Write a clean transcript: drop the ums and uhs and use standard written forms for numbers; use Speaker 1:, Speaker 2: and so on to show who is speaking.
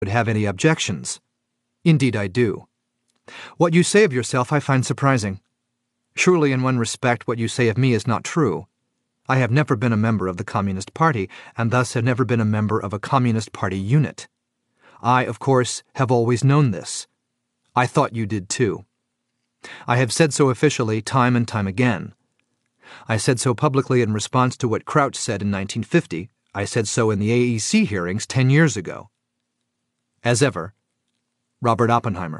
Speaker 1: would have any objections. Indeed, I do. What you say of yourself I find surprising. Surely in one respect what you say of me is not true. I have never been a member of the Communist Party, and thus have never been a member of a Communist Party unit. I, of course, have always known this. I thought you did too. I have said so officially time and time again. I said so publicly in response to what Crouch said in 1950. I said so in the AEC hearings 10 years ago. As ever, Robert Oppenheimer.